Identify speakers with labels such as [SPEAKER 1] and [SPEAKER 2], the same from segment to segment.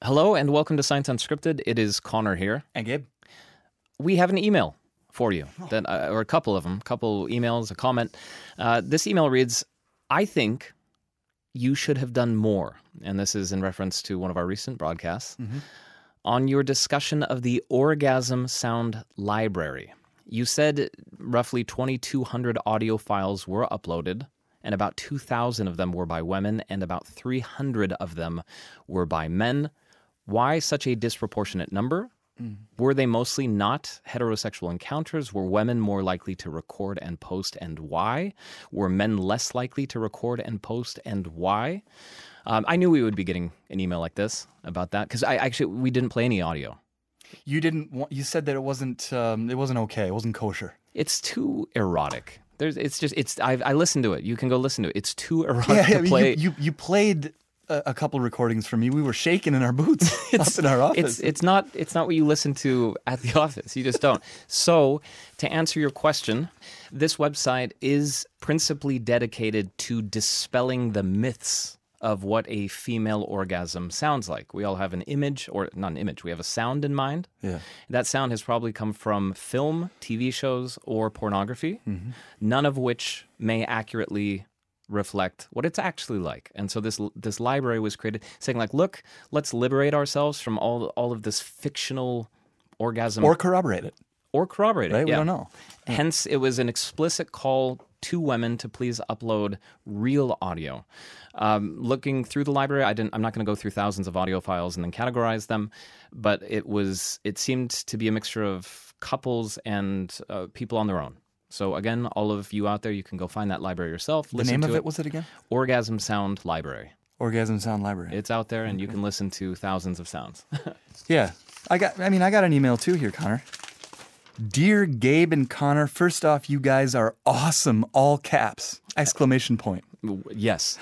[SPEAKER 1] Hello and welcome to Science Unscripted. It is Connor here.
[SPEAKER 2] And Gabe.
[SPEAKER 1] We have an email for you, that, or a couple of them, a couple emails, a comment. This email reads, I think you should have done more, and this is in reference to one of our recent broadcasts, on your discussion of the Orgasm Sound Library. You said roughly 2,200 audio files were uploaded, and about 2,000 of them were by women, and about 300 of them were by men. Why such a disproportionate number? Were they mostly not heterosexual encounters? Were women more likely to record and post, and why? Were men less likely to record and post, and why? I knew we would be getting an email like this about that because we didn't play any audio.
[SPEAKER 2] You said that it wasn't okay. It wasn't kosher.
[SPEAKER 1] It's too erotic. I listened to it. You can go listen to it. It's too erotic to play.
[SPEAKER 2] You played a couple recordings for me. We were shaking in our boots up in our office.
[SPEAKER 1] It's not what you listen to at the office. You just don't. So, to answer your question, this website is principally dedicated to dispelling the myths of what a female orgasm sounds like. We all have an image, or not an image, we have a sound in mind.
[SPEAKER 2] Yeah.
[SPEAKER 1] That sound has probably come from film, TV shows, or pornography, none of which may accurately reflect what it's actually like. And so this library was created saying like, look, let's liberate ourselves from all of this fictional orgasm.
[SPEAKER 2] Or corroborate it.
[SPEAKER 1] Right?
[SPEAKER 2] We
[SPEAKER 1] Yeah.
[SPEAKER 2] don't know. Yeah.
[SPEAKER 1] Hence, it was an explicit call to women to please upload real audio. Looking through the library, I'm not going to go through thousands of audio files and then categorize them, but it seemed to be a mixture of couples and people on their own. So again, all of you out there, you can go find that library yourself.
[SPEAKER 2] The name of it was it again?
[SPEAKER 1] Orgasm Sound Library.
[SPEAKER 2] Orgasm Sound Library.
[SPEAKER 1] It's out there, and you can listen to thousands of sounds.
[SPEAKER 2] Yeah. I got an email too here, Connor. Dear Gabe and Connor, first off, you guys are awesome, all caps, exclamation point.
[SPEAKER 1] Yes.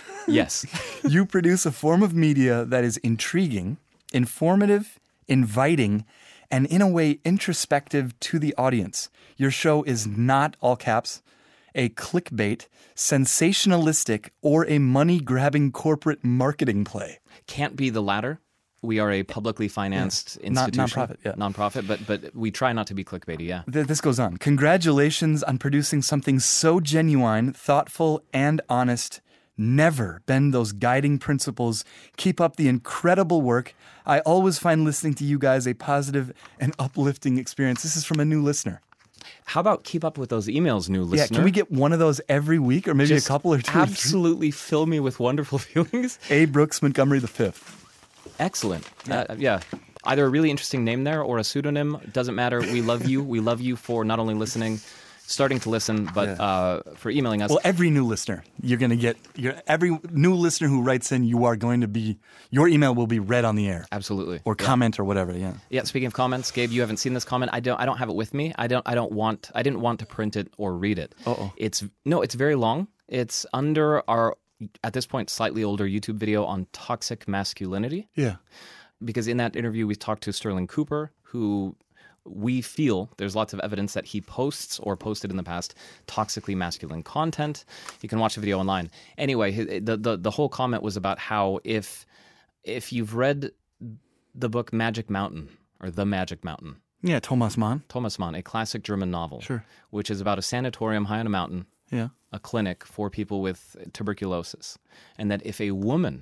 [SPEAKER 2] You produce a form of media that is intriguing, informative, inviting, and in a way introspective to the audience. Your show is not, all caps, a clickbait, sensationalistic, or a money-grabbing corporate marketing play.
[SPEAKER 1] Can't be the latter. We are a publicly financed institution.
[SPEAKER 2] Nonprofit, yeah.
[SPEAKER 1] Nonprofit, but we try not to be clickbaity, yeah.
[SPEAKER 2] This goes on. Congratulations on producing something so genuine, thoughtful, and honest. Never bend those guiding principles. Keep up the incredible work. I always find listening to you guys a positive and uplifting experience. This is from a new listener.
[SPEAKER 1] How about keep up with those emails, new listener?
[SPEAKER 2] Yeah, can we get one of those every week or maybe
[SPEAKER 1] Just
[SPEAKER 2] a couple or two?
[SPEAKER 1] Absolutely fill me with wonderful feelings.
[SPEAKER 2] A. Brooks Montgomery V.
[SPEAKER 1] Excellent. Yeah. Either a really interesting name there or a pseudonym. Doesn't matter. We love you. We love you for not only starting to listen, but for emailing us.
[SPEAKER 2] Well, every new listener, you're going to get every new listener who writes in, your email will be read on the air.
[SPEAKER 1] Absolutely.
[SPEAKER 2] Or comment or whatever, yeah.
[SPEAKER 1] Yeah, speaking of comments, Gabe, you haven't seen this comment. I don't have it with me. I didn't want to print it or read it.
[SPEAKER 2] Uh-oh.
[SPEAKER 1] It's very long. It's under our, at this point, slightly older YouTube video on toxic masculinity.
[SPEAKER 2] Yeah.
[SPEAKER 1] Because in that interview, we talked to Sterling Cooper, who we feel there's lots of evidence that he posts or posted in the past toxically masculine content. You can watch the video online. Anyway, the whole comment was about how if you've read the book Magic Mountain or The Magic Mountain.
[SPEAKER 2] Yeah, Thomas Mann,
[SPEAKER 1] a classic German novel.
[SPEAKER 2] Sure.
[SPEAKER 1] Which is about a sanatorium high on a mountain.
[SPEAKER 2] Yeah.
[SPEAKER 1] A clinic for people with tuberculosis. And that if a woman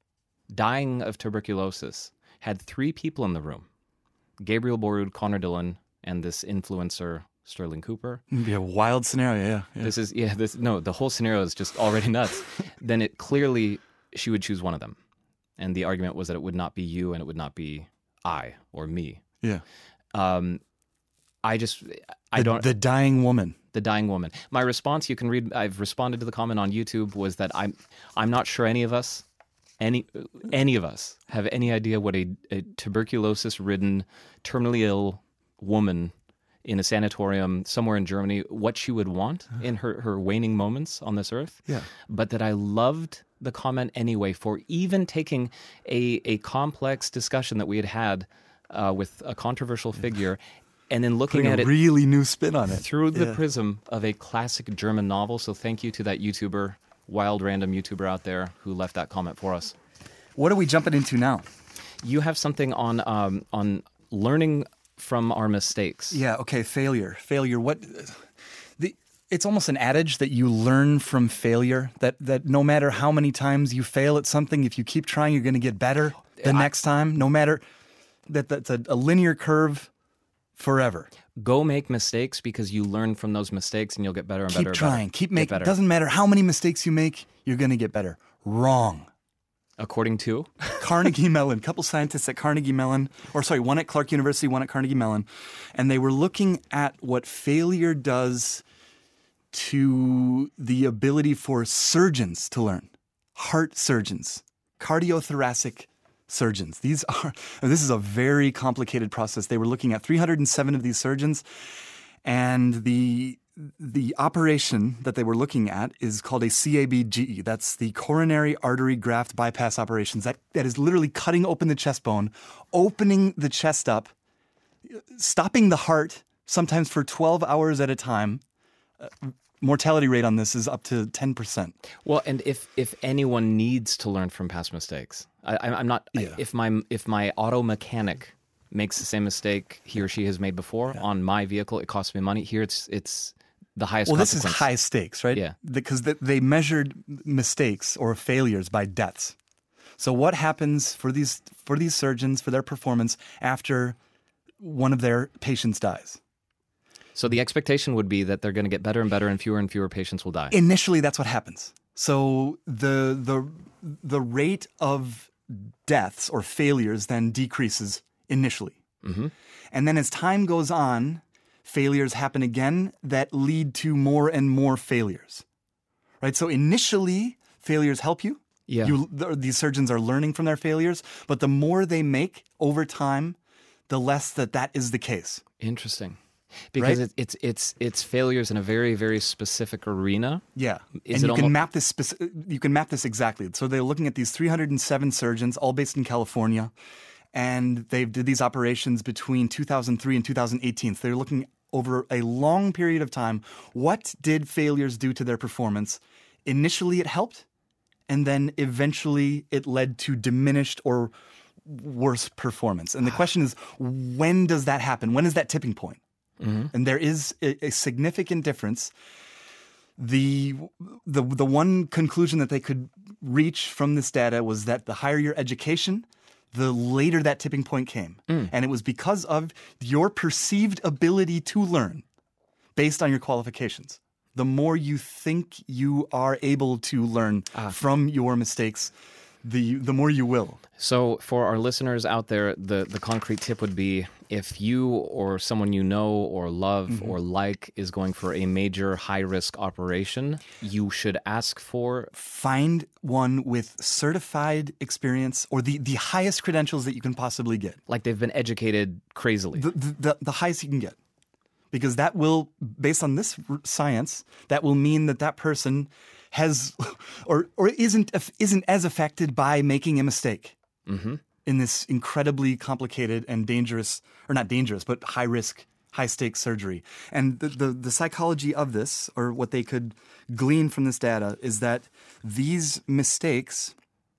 [SPEAKER 1] dying of tuberculosis had 3 people in the room, Gabriel Borud, Connor Dillon, and this influencer, Sterling Cooper.
[SPEAKER 2] It'd be a wild scenario, yeah.
[SPEAKER 1] The whole scenario is just already nuts. Then it clearly, she would choose one of them. And the argument was that it would not be you and it would not be I or me.
[SPEAKER 2] Yeah.
[SPEAKER 1] The
[SPEAKER 2] dying woman.
[SPEAKER 1] The dying woman. My response, you can read, I've responded to the comment on YouTube, was that I'm not sure any of us have any idea what a tuberculosis-ridden, terminally ill woman in a sanatorium somewhere in Germany, what she would want in her waning moments on this earth.
[SPEAKER 2] Yeah.
[SPEAKER 1] But that I loved the comment anyway for even taking a complex discussion that we had with a controversial figure and then looking at it,
[SPEAKER 2] really new spin on it
[SPEAKER 1] through the prism of a classic German novel. So thank you to that YouTuber, wild random YouTuber out there who left that comment for us.
[SPEAKER 2] What are we jumping into now?
[SPEAKER 1] You have something on learning from our mistakes.
[SPEAKER 2] Yeah, okay, failure. It's almost an adage that you learn from failure, that no matter how many times you fail at something, if you keep trying, you're going to get better the next time, no matter that's a linear curve forever.
[SPEAKER 1] Go make mistakes because you learn from those mistakes and you'll get better and better.
[SPEAKER 2] Keep trying. Keep making.
[SPEAKER 1] Better.
[SPEAKER 2] It doesn't matter how many mistakes you make, you're going to get better. Wrong.
[SPEAKER 1] According to?
[SPEAKER 2] Carnegie Mellon. A couple scientists at Carnegie Mellon, one at Clark University, one at Carnegie Mellon, and they were looking at what failure does to the ability for surgeons to learn. Heart surgeons, cardiothoracic surgeons. This is a very complicated process. They were looking at 307 of these surgeons, and the operation that they were looking at is called a CABGE. That's the coronary artery graft bypass operations. That is literally cutting open the chest bone, opening the chest up, stopping the heart, sometimes for 12 hours at a time. Mortality rate on this is up to 10%.
[SPEAKER 1] Well, and if anyone needs to learn from past mistakes, I'm not. Yeah. If my auto mechanic makes the same mistake he or she has made before on my vehicle, it costs me money. Here, it's the highest.
[SPEAKER 2] Well, this is high stakes, right?
[SPEAKER 1] Yeah,
[SPEAKER 2] because they measured mistakes or failures by deaths. So what happens for these surgeons, for their performance after one of their patients dies?
[SPEAKER 1] So the expectation would be that they're going to get better and better, and fewer patients will die.
[SPEAKER 2] Initially, that's what happens. So the rate of deaths or failures then decreases initially.
[SPEAKER 1] Mm-hmm.
[SPEAKER 2] And then as time goes on, failures happen again that lead to more and more failures. Right? So initially, failures help you.
[SPEAKER 1] Yeah.
[SPEAKER 2] These surgeons are learning from their failures, but the more they make over time, the less that is the case.
[SPEAKER 1] Interesting. Because
[SPEAKER 2] right?
[SPEAKER 1] it's failures in a very, very specific arena.
[SPEAKER 2] Yeah. And you can map this exactly. So they're looking at these 307 surgeons, all based in California, and they did these operations between 2003 and 2018. So they're looking over a long period of time. What did failures do to their performance? Initially, it helped, and then eventually it led to diminished or worse performance. And the question is, when does that happen? When is that tipping point? Mm-hmm. And there is a significant difference. The one conclusion that they could reach from this data was that the higher your education, the later that tipping point came. And it was because of your perceived ability to learn based on your qualifications. The more you think you are able to learn from your mistakes, the more you will.
[SPEAKER 1] So for our listeners out there, the concrete tip would be, if you or someone you know or love or like is going for a major high-risk operation, you should ask for...
[SPEAKER 2] Find one with certified experience or the highest credentials that you can possibly get.
[SPEAKER 1] Like they've been educated crazily.
[SPEAKER 2] The highest you can get. Because that will, based on this science, that will mean that person has or isn't as affected by making a mistake in this incredibly complicated and dangerous, or not dangerous, but high risk, high stakes surgery. And the psychology of this, or what they could glean from this data, is that these mistakes,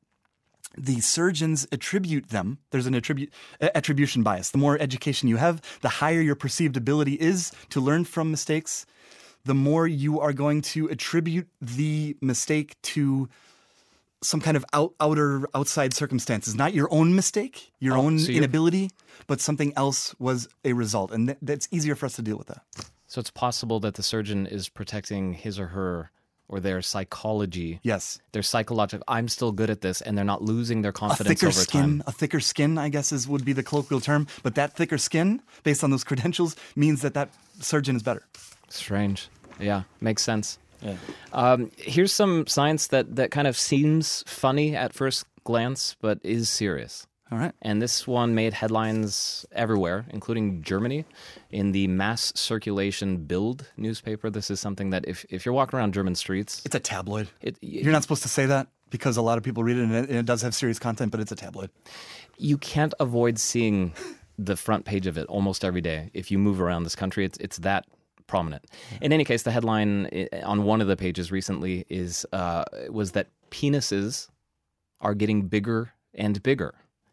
[SPEAKER 2] the surgeons attribute them. There's an attribution bias. The more education you have, the higher your perceived ability is to learn from mistakes, the more you are going to attribute the mistake to some kind of outside circumstances, not your own mistake, your own inability, but something else was a result. And that's easier for us to deal with that.
[SPEAKER 1] So it's possible that the surgeon is protecting his or her or their psychology.
[SPEAKER 2] Yes. Their
[SPEAKER 1] psychological, I'm still good at this, and they're not losing their confidence over time.
[SPEAKER 2] A thicker skin, I guess, would be the colloquial term. But that thicker skin, based on those credentials, means that surgeon is better.
[SPEAKER 1] Strange. Yeah, makes sense.
[SPEAKER 2] Yeah.
[SPEAKER 1] Here's some science that kind of seems funny at first glance, but is serious.
[SPEAKER 2] All right.
[SPEAKER 1] And this one made headlines everywhere, including Germany, in the mass circulation Bild newspaper. This is something that if you're walking around German streets...
[SPEAKER 2] It's a tabloid. You're not supposed to say that because a lot of people read it, and it does have serious content, but it's a tabloid.
[SPEAKER 1] You can't avoid seeing the front page of it almost every day. If you move around this country, it's that prominent. In any case, the headline on one of the pages recently was that penises are getting bigger and bigger.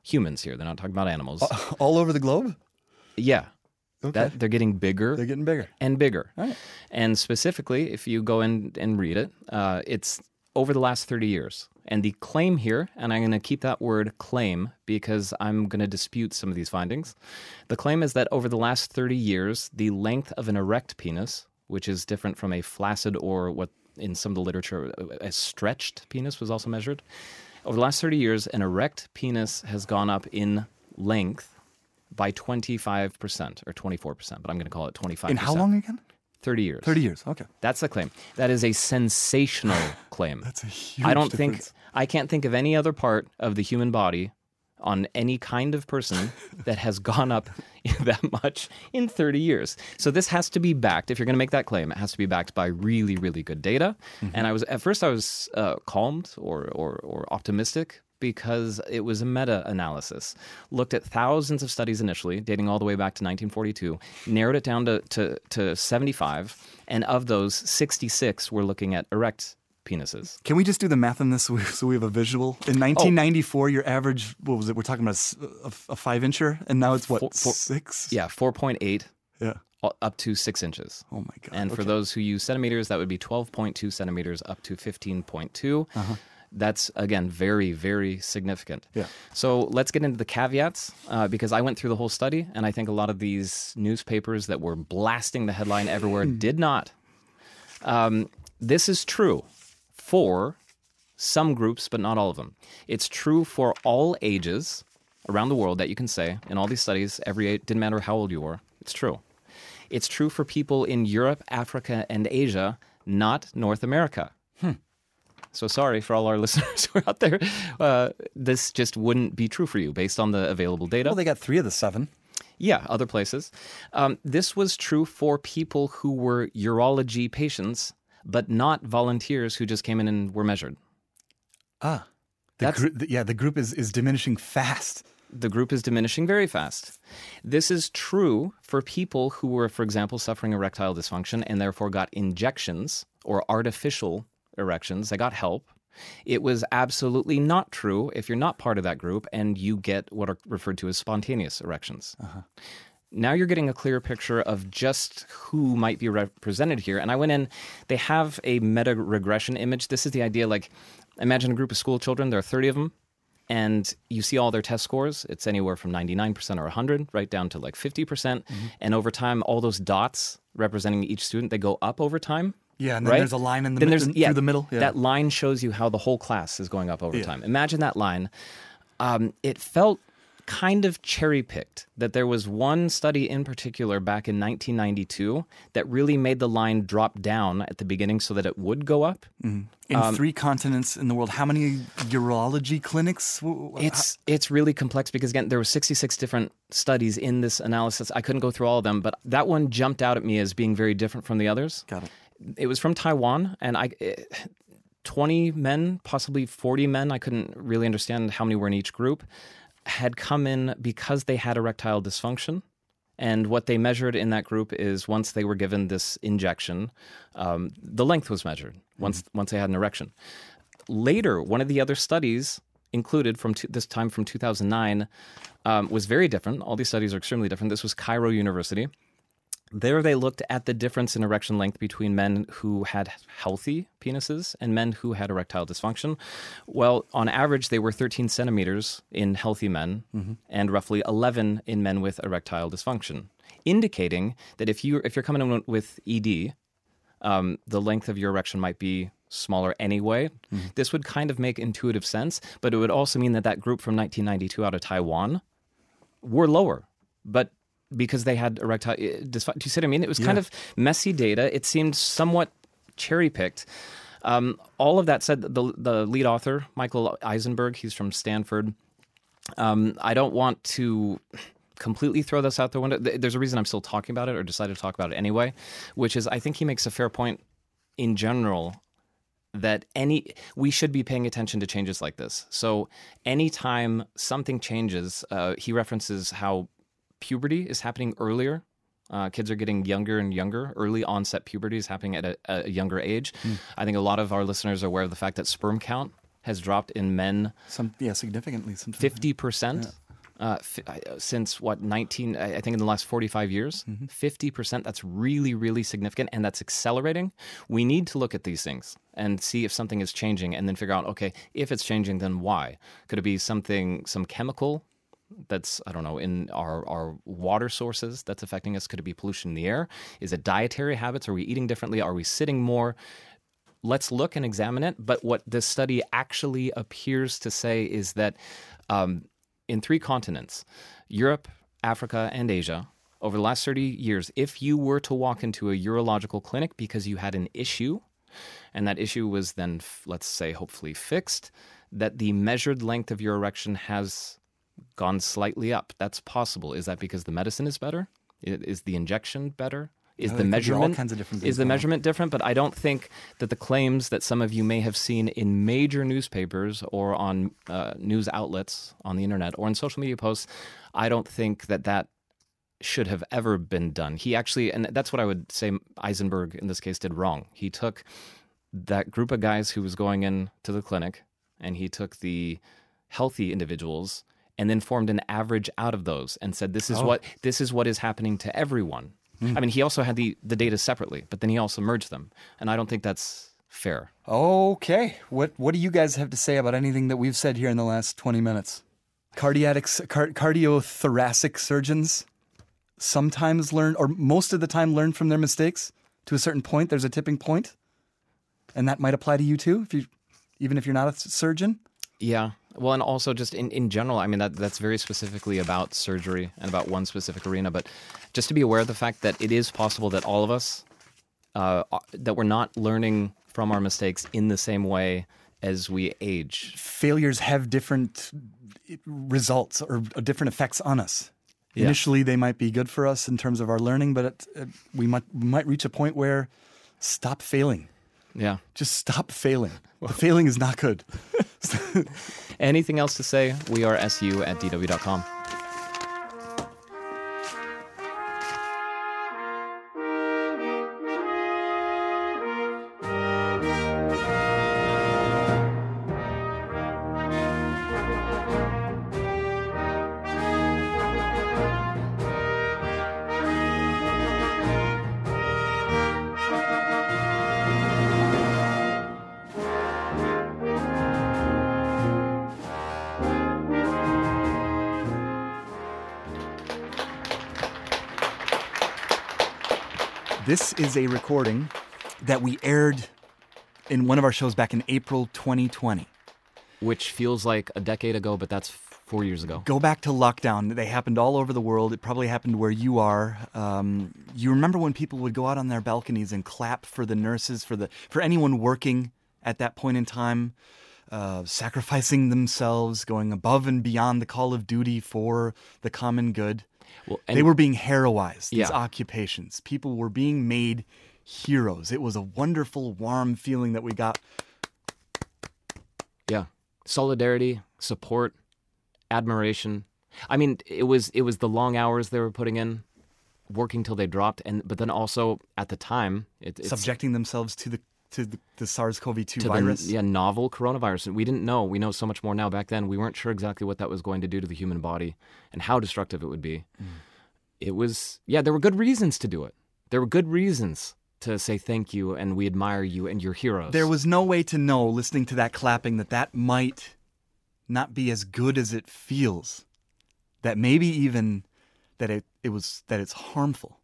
[SPEAKER 1] humans here. They're not talking about animals.
[SPEAKER 2] All over the globe?
[SPEAKER 1] Yeah.
[SPEAKER 2] Okay.
[SPEAKER 1] That they're getting bigger
[SPEAKER 2] They're getting bigger.
[SPEAKER 1] and bigger.
[SPEAKER 2] All right.
[SPEAKER 1] And specifically, if you go in and read it, it's over the last 30 years. And the claim here, and I'm going to keep that word claim because I'm going to dispute some of these findings. The claim is that over the last 30 years, the length of an erect penis, which is different from a flaccid or what in some of the literature, a stretched penis was also measured. Over the last 30 years, an erect penis has gone up in length by 25% or 24%, but I'm going to call it 25%.
[SPEAKER 2] In how long again?
[SPEAKER 1] 30 years.
[SPEAKER 2] 30 years. Okay.
[SPEAKER 1] That's the claim. That is a sensational claim.
[SPEAKER 2] That's a huge difference.
[SPEAKER 1] I can't think of any other part of the human body on any kind of person that has gone up that much in 30 years. So this has to be backed. If you're going to make that claim, it has to be backed by really, really good data. Mm-hmm. And at first I was calmed or optimistic because it was a meta-analysis. Looked at thousands of studies initially, dating all the way back to 1942, narrowed it down to 75, and of those, 66 were looking at erect penises.
[SPEAKER 2] Can we just do the math on this so we have a visual? In 1994, your average, what was it? We're talking about a 5-incher, and now it's what, 6?
[SPEAKER 1] Yeah, 4.8.
[SPEAKER 2] Yeah.
[SPEAKER 1] Up to 6 inches.
[SPEAKER 2] Oh my God.
[SPEAKER 1] And for those who use centimeters, that would be 12.2 centimeters up to 15.2. Uh-huh. That's, again, very, very significant.
[SPEAKER 2] Yeah.
[SPEAKER 1] So let's get into the caveats because I went through the whole study, and I think a lot of these newspapers that were blasting the headline everywhere did not. This is true for some groups, but not all of them. It's true for all ages around the world that you can say in all these studies, every age, didn't matter how old you were. It's true. It's true for people in Europe, Africa, and Asia, not North America. So sorry for all our listeners who are out there. This just wouldn't be true for you based on the available data.
[SPEAKER 2] Well, they got 3 of the 7.
[SPEAKER 1] Yeah, other places. This was true for people who were urology patients, but not volunteers who just came in and were measured.
[SPEAKER 2] The group is diminishing fast.
[SPEAKER 1] The group is diminishing very fast. This is true for people who were, for example, suffering erectile dysfunction and therefore got injections or artificial erections. They got help. It was absolutely not true if you're not part of that group and you get what are referred to as spontaneous erections. Uh-huh. Now you're getting a clear picture of just who might be represented here. And I went in, they have a meta-regression image. This is the idea, like, imagine a group of school children. There are 30 of them. And you see all their test scores. It's anywhere from 99% or 100, right down to like 50%. Mm-hmm. And over time, all those dots representing each student, they go up over time.
[SPEAKER 2] Yeah, and then
[SPEAKER 1] right?
[SPEAKER 2] there's a line in the through the middle. Yeah.
[SPEAKER 1] That line shows you how the whole class is going up over time. Imagine that line. It felt kind of cherry-picked that there was one study in particular back in 1992 that really made the line drop down at the beginning so that it would go up.
[SPEAKER 2] Mm-hmm. In 3 continents in the world, how many urology clinics?
[SPEAKER 1] It's really complex because, again, there were 66 different studies in this analysis. I couldn't go through all of them, but that one jumped out at me as being very different from the others.
[SPEAKER 2] Got it.
[SPEAKER 1] It was from Taiwan, and 20 men, possibly 40 men, I couldn't really understand how many were in each group, had come in because they had erectile dysfunction. And what they measured in that group is once they were given this injection, the length was measured once they had an erection. Later, one of the other studies included from this time from 2009 was very different. All these studies are extremely different. This was Cairo University. There they looked at the difference in erection length between men who had healthy penises and men who had erectile dysfunction. Well, on average, they were 13 centimeters in healthy men and roughly 11 in men with erectile dysfunction, indicating that if you're coming in with ED, the length of your erection might be smaller anyway. This would kind of make intuitive sense, but it would also mean that group from 1992 out of Taiwan were lower, but because they had erectile dysfunction. Do you see what I mean? It was kind of messy data. It seemed somewhat cherry-picked. All of that said, the lead author, Michael Eisenberg, he's from Stanford. I don't want to completely throw this out the window. There's a reason I'm still talking about it or decided to talk about it anyway, which is I think he makes a fair point in general that we should be paying attention to changes like this. So anytime something changes, he references how puberty is happening earlier. Kids are getting younger and younger. Early onset puberty is happening at a younger age. I think a lot of our listeners are aware of the fact that sperm count has dropped in men
[SPEAKER 2] Significantly.
[SPEAKER 1] 50%. Since what, 19, I think in the last 45 years, 50%, that's really, really significant, and that's accelerating. We need to look at these things and see if something is changing and then figure out, okay, if it's changing, then why? Could it be some chemical that's, I don't know, in our water sources that's affecting us? Could it be pollution in the air? Is it dietary habits? Are we eating differently? Are we sitting more? Let's look and examine it. But what this study actually appears to say is that in 3 continents, Europe, Africa, and Asia, over the last 30 years, if you were to walk into a urological clinic because you had an issue, and that issue was then, let's say, hopefully fixed, that the measured length of your erection has gone slightly up. That's possible. Is that because the medicine is better? Is the injection better? Is the measurement
[SPEAKER 2] all kinds of different things
[SPEAKER 1] is the measurement different? But I don't think that the claims that some of you may have seen in major newspapers or on news outlets on the internet or in social media posts, I don't think that should have ever been done. He actually, and that's what I would say Eisenberg in this case did wrong. He took that group of guys who was going in to the clinic, and he took the healthy individuals and then formed an average out of those and said, this is what is happening to everyone. I mean, he also had the data separately, but then he also merged them. And I don't think that's fair.
[SPEAKER 2] Okay. What do you guys have to say about anything that we've said here in the last 20 minutes? Cardiothoracic surgeons sometimes learn, or most of the time learn from their mistakes to a certain point. There's a tipping point. And that might apply to you too, even if you're not a surgeon.
[SPEAKER 1] Yeah. Well, and also just in general, I mean, that's very specifically about surgery and about one specific arena. But just to be aware of the fact that it is possible that all of us, that we're not learning from our mistakes in the same way as we age.
[SPEAKER 2] Failures have different results or different effects on us.
[SPEAKER 1] Yeah.
[SPEAKER 2] Initially, they might be good for us in terms of our learning, but we might reach a point where stop failing.
[SPEAKER 1] Yeah.
[SPEAKER 2] Just stop failing. The failing is not good.
[SPEAKER 1] Anything else to say? We are su@dw.com.
[SPEAKER 2] This is a recording that we aired in one of our shows back in April 2020.
[SPEAKER 1] Which feels like a decade ago, but that's 4 years ago.
[SPEAKER 2] Go back to lockdown. They happened all over the world. It probably happened where you are. You remember when people would go out on their balconies and clap for the nurses, for anyone working at that point in time, sacrificing themselves, going above and beyond the call of duty for the common good.
[SPEAKER 1] Well,
[SPEAKER 2] they were being heroized, these
[SPEAKER 1] Yeah.
[SPEAKER 2] occupations. People were being made heroes. It was a wonderful, warm feeling that we got.
[SPEAKER 1] Yeah. Solidarity, support, admiration. I mean, it was the long hours they were putting in, working till they dropped, but then also at the time, it's
[SPEAKER 2] Subjecting themselves to the SARS-CoV-2
[SPEAKER 1] to
[SPEAKER 2] virus.
[SPEAKER 1] the novel coronavirus. And we didn't know. We know so much more now. Back then, we weren't sure exactly what that was going to do to the human body and how destructive it would be. It was, there were good reasons to do it. There were good reasons to say thank you and we admire you and you're heroes.
[SPEAKER 2] There was no way to know, listening to that clapping, that might not be as good as it feels. That maybe even that it's harmful.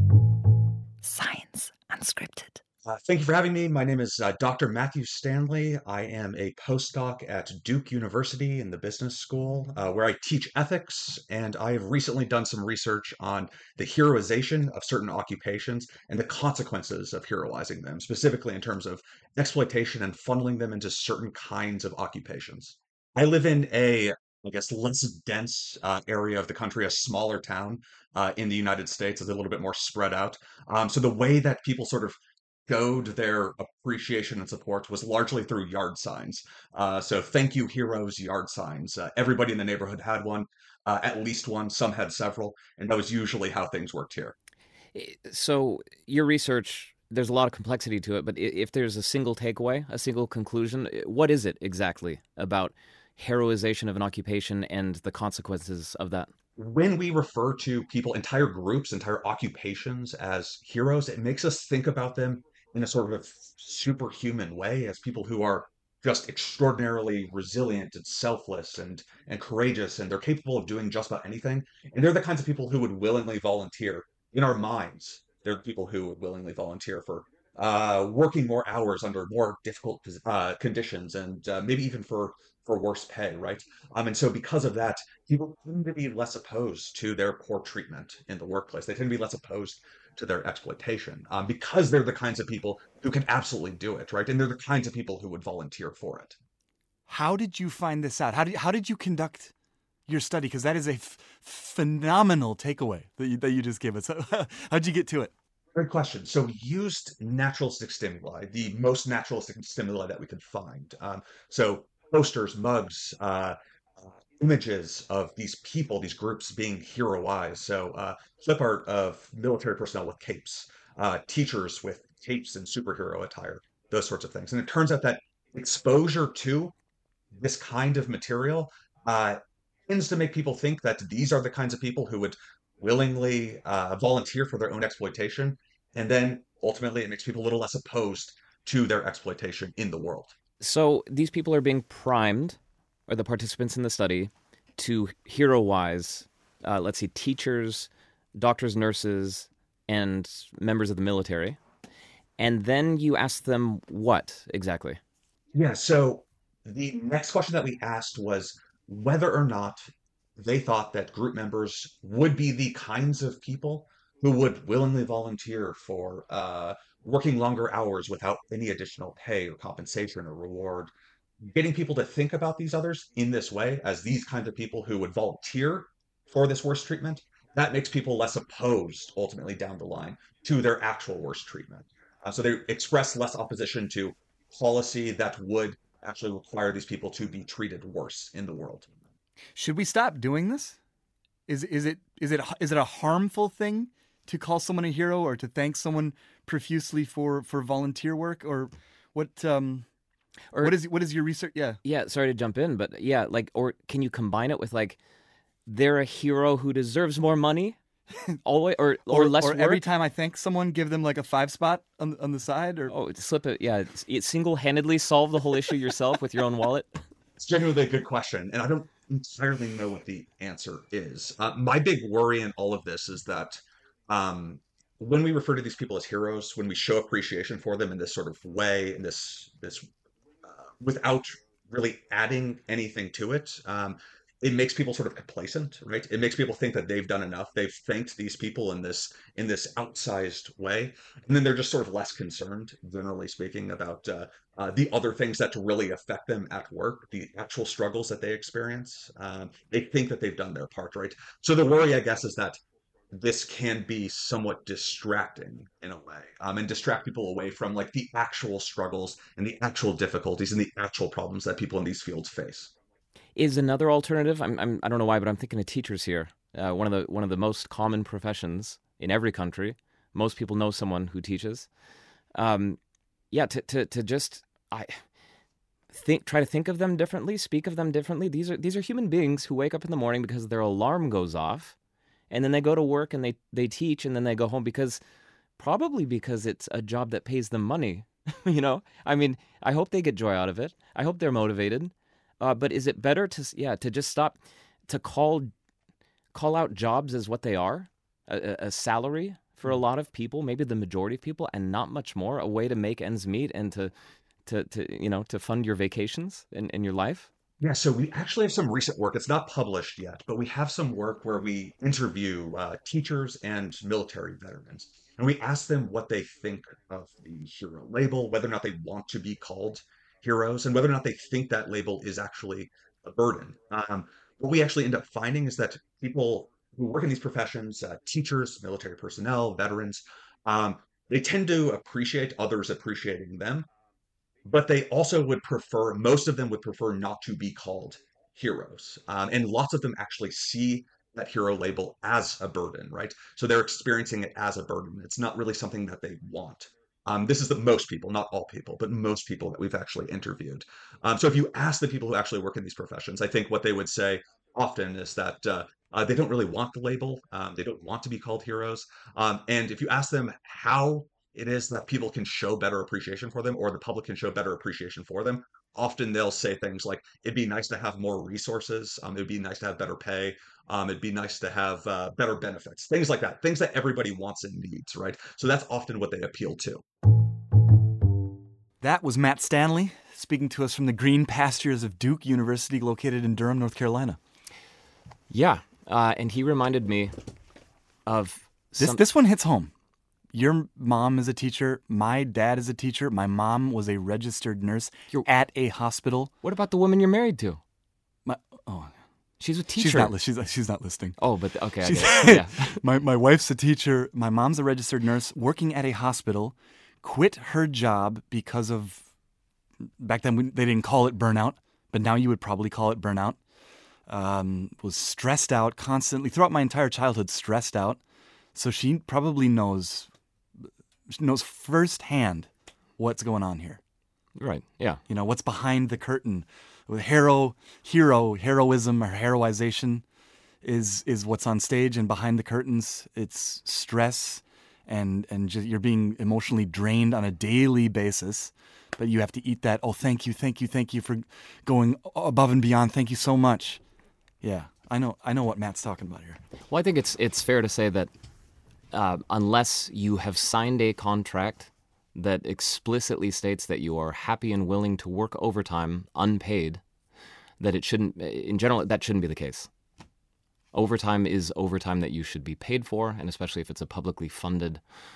[SPEAKER 3] Science Unscripted.
[SPEAKER 4] Thank you for having me. My name is Dr. Matthew Stanley. I am a postdoc at Duke University in the business school, where I teach ethics, and I have recently done some research on the heroization of certain occupations and the consequences of heroizing them, specifically in terms of exploitation and funneling them into certain kinds of occupations. I live in less dense area of the country, a smaller town in the United States. It's a little bit more spread out. So the way that people sort of showed their appreciation and support was largely through yard signs. So thank you, heroes, yard signs. Everybody in the neighborhood had one, at least one. Some had several. And that was usually how things worked here.
[SPEAKER 1] So your research there's a lot of complexity to it, but if there's a single takeaway, a single conclusion, what is it exactly about heroization of an occupation and the consequences of that?
[SPEAKER 4] When we refer to people, entire groups, entire occupations as heroes, it makes us think about them in a sort of superhuman way as people who are just extraordinarily resilient and selfless and courageous, and they're capable of doing just about anything. And they're the kinds of people who would willingly volunteer in our minds. They're the people who would willingly volunteer for working more hours under more difficult conditions, and maybe even for worse pay, right? And so because of that, people tend to be less opposed to their poor treatment in the workplace. They tend to be less opposed to their exploitation because they're the kinds of people who can absolutely do it, right? And they're the kinds of people who would volunteer for it.
[SPEAKER 2] How did you find this out? How did you conduct your study? Because that is a phenomenal takeaway that you just gave us. How'd you get to it?
[SPEAKER 4] Great question. So we used naturalistic stimuli, the most naturalistic stimuli that we could find. So posters, mugs, images of these people, these groups being heroized. So clip art of military personnel with capes, teachers with capes and superhero attire, those sorts of things. And it turns out that exposure to this kind of material uh, tends to make people think that these are the kinds of people who would willingly volunteer for their own exploitation. And then ultimately, it makes people a little less opposed to their exploitation in the world.
[SPEAKER 1] So these people are being primed, or the participants in the study, to heroize, let's see, teachers, doctors, nurses, and members of the military. And then you ask them what exactly?
[SPEAKER 4] Yeah, so the next question that we asked was whether or not they thought that group members would be the kinds of people who would willingly volunteer for working longer hours without any additional pay or compensation or reward. Getting people to think about these others in this way as these kinds of people who would volunteer for this worse treatment, that makes people less opposed ultimately down the line to their actual worse treatment. So they express less opposition to policy that would actually require these people to be treated worse in the world.
[SPEAKER 2] Should we stop doing this? Is it a harmful thing to call someone a hero or to thank someone profusely for volunteer work, or what?
[SPEAKER 1] Or
[SPEAKER 2] What is your research? Yeah.
[SPEAKER 1] yeah, sorry to jump in, but yeah, like, or can you combine it with like they're a hero who deserves more money, always, or less
[SPEAKER 2] Or
[SPEAKER 1] work?
[SPEAKER 2] every time I thank someone, give them like a 5 spot on the side, or
[SPEAKER 1] Oh, slip it. Yeah, it single-handedly solve the whole issue yourself with your own wallet.
[SPEAKER 4] It's genuinely a good question, and I don't entirely know what the answer is. My big worry in all of this is that um, when we refer to these people as heroes, when we show appreciation for them in this sort of way, in this without really adding anything to it, it makes people sort of complacent, right? It makes people think that they've done enough. They've thanked these people in this outsized way, and then they're just sort of less concerned, generally speaking, about the other things that really affect them at work, the actual struggles that they experience. They think that they've done their part, right? So the worry, I guess, is that this can be somewhat distracting in a way, and distract people away from like the actual struggles and the actual difficulties and the actual problems that people in these fields face.
[SPEAKER 1] Is another alternative? I don't know why, but I'm thinking of teachers here. One of the most common professions in every country. Most people know someone who teaches. Um, yeah, to just I try to think of them differently, speak of them differently. These are human beings who wake up in the morning because their alarm goes off, and then they go to work and they teach, and then they go home probably because it's a job that pays them money. I mean, I hope they get joy out of it. I hope they're motivated. But is it better to just stop to call out jobs as what they are, a salary for a lot of people, maybe the majority of people, and not much more, a way to make ends meet and to fund your vacations in your life?
[SPEAKER 4] Yeah, so we actually have some recent work. It's not published yet, but we have some work where we interview teachers and military veterans, and we ask them what they think of the hero label, whether or not they want to be called heroes, and whether or not they think that label is actually a burden. What we actually end up finding is that people who work in these professions, teachers, military personnel, veterans, um, they tend to appreciate others appreciating them, but they also would prefer, most of them would prefer not to be called heroes. And lots of them actually see that hero label as a burden, right? So they're experiencing it as a burden. It's not really something that they want. This is the most people, not all people, but most people that we've actually interviewed. So if you ask the people who actually work in these professions, I think what they would say often is that they don't really want the label. They don't want to be called heroes. And if you ask them how it is that people can show better appreciation for them, or the public can show better appreciation for them, often they'll say things like, it'd be nice to have more resources. It'd be nice to have better pay. It'd be nice to have better benefits, things like that, things that everybody wants and needs, right? So that's often what they appeal to.
[SPEAKER 2] That was Matt Stanley speaking to us from the green pastures of Duke University, located in Durham, North Carolina.
[SPEAKER 1] Yeah, and he reminded me of
[SPEAKER 2] This one hits home. Your mom is a teacher. My dad is a teacher. My mom was a registered nurse at a hospital.
[SPEAKER 1] What about the woman you're married to?
[SPEAKER 2] Oh,
[SPEAKER 1] she's a teacher.
[SPEAKER 2] She's not listening.
[SPEAKER 1] Oh, but okay. I get it. Yeah.
[SPEAKER 2] My wife's a teacher. My mom's a registered nurse working at a hospital. Quit her job because of, back then they didn't call it burnout, but now you would probably call it burnout. Was stressed out constantly throughout my entire childhood, stressed out. So she probably knows firsthand what's going on here.
[SPEAKER 1] Right. Yeah.
[SPEAKER 2] You know, what's behind the curtain. With heroism or heroization is what's on stage, and behind the curtains, it's stress and just, you're being emotionally drained on a daily basis. But you have to eat that. Oh, thank you for going above and beyond. Thank you so much. Yeah, I know what Matt's talking about here.
[SPEAKER 1] Well, I think it's fair to say that unless you have signed a contract that explicitly states that you are happy and willing to work overtime unpaid, that it shouldn't, in general, that shouldn't be the case. Overtime is overtime that you should be paid for, and especially if it's a publicly funded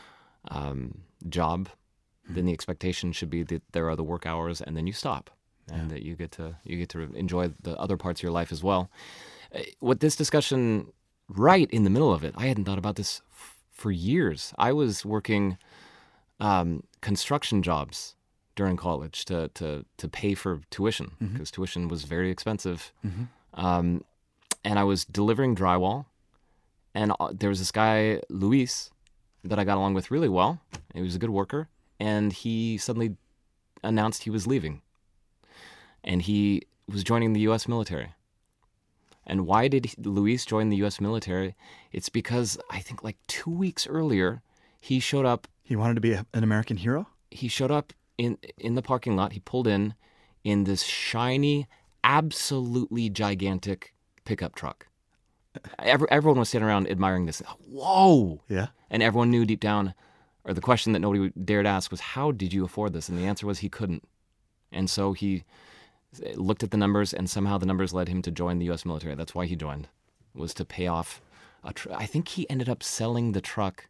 [SPEAKER 1] job, then the expectation should be that there are the work hours, and then you stop, and that you get to enjoy the other parts of your life as well. What this discussion, right in the middle of it, I hadn't thought about this for years. I was working construction jobs during college to pay for tuition, because tuition was very expensive. And I was delivering drywall, and there was this guy, Luis, that I got along with really well. He was a good worker, and he suddenly announced he was leaving. And he was joining the U.S. military. And why did Luis join the U.S. military? It's because I think like 2 weeks earlier, he showed up.
[SPEAKER 2] He wanted to be an American hero?
[SPEAKER 1] He showed up in the parking lot. He pulled in this shiny, absolutely gigantic pickup truck. Everyone was standing around admiring this. Whoa!
[SPEAKER 2] Yeah.
[SPEAKER 1] And everyone knew deep down, or the question that nobody dared ask was, how did you afford this? And the answer was he couldn't. And so he looked at the numbers, and somehow the numbers led him to join the U.S. military. That's why he joined, was to pay off I think he ended up selling the truck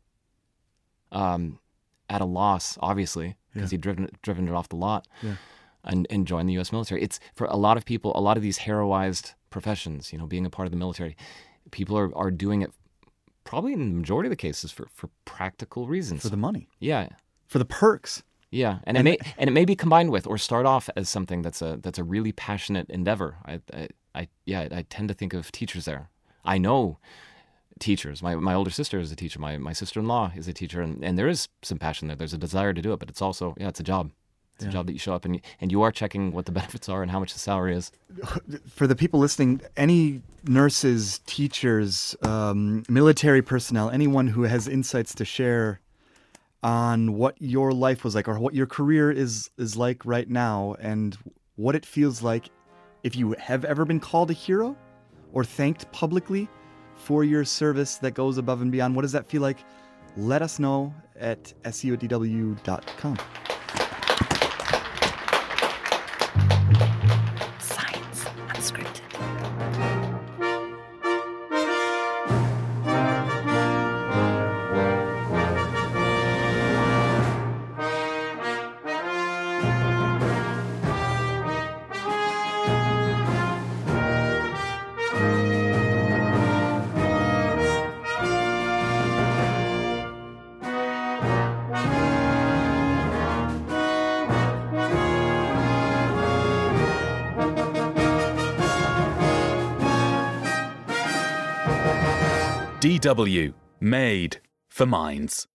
[SPEAKER 1] at a loss, obviously, because he'd driven it off the lot, and joined the U.S. military. It's, for a lot of people, a lot of these heroized professions, being a part of the military, people are doing it probably in the majority of the cases for practical reasons.
[SPEAKER 2] For the money.
[SPEAKER 1] Yeah.
[SPEAKER 2] For the perks.
[SPEAKER 1] Yeah, and it may be combined with, or start off as something that's a really passionate endeavor. I tend to think of teachers there. I know teachers. My older sister is a teacher. My sister-in-law is a teacher, and there is some passion there. There's a desire to do it, but it's also, it's a job. It's a job that you show up and you are checking what the benefits are and how much the salary is.
[SPEAKER 2] For the people listening, any nurses, teachers, military personnel, anyone who has insights to share on what your life was like, or what your career is like right now, and what it feels like if you have ever been called a hero or thanked publicly for your service that goes above and beyond. What does that feel like? Let us know at seu@dw.com.
[SPEAKER 3] Science Unscripted.
[SPEAKER 5] DW, made for minds.